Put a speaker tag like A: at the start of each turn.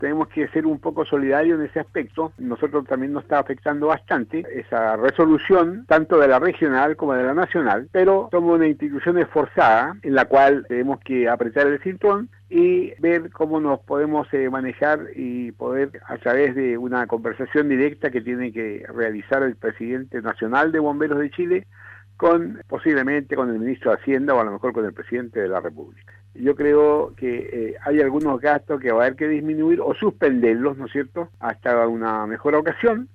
A: tenemos que ser un poco solidarios en ese aspecto. Nosotros también nos está afectando bastante esa resolución, tanto de la regional como de la nacional, pero somos una institución esforzada en la cual tenemos que apretar el cinturón y ver cómo nos podemos manejar y poder, a través de una conversación directa que tiene que realizar el presidente nacional de Bomberos de Chile, posiblemente con el ministro de Hacienda o a lo mejor con el presidente de la República. Yo creo que hay algunos gastos que va a haber que disminuir o suspenderlos, ¿no es cierto?, hasta una mejor ocasión,